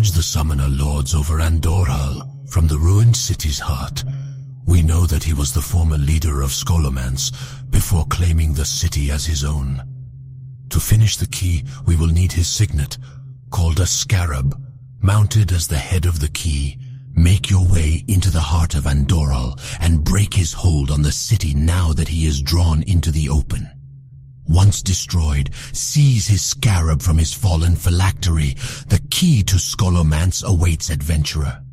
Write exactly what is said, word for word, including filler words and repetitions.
judge the Summoner Lords over Andorhal from the ruined city's heart. We know that he was the former leader of Scholomance before claiming the city as his own. To finish the key, we will need his signet, called a scarab. Mounted as the head of the key, make your way into the heart of Andorhal and break his hold on the city now that he is drawn into the open. Once destroyed, seize his scarab from his fallen phylactery. The key to Scholomance awaits, adventurer.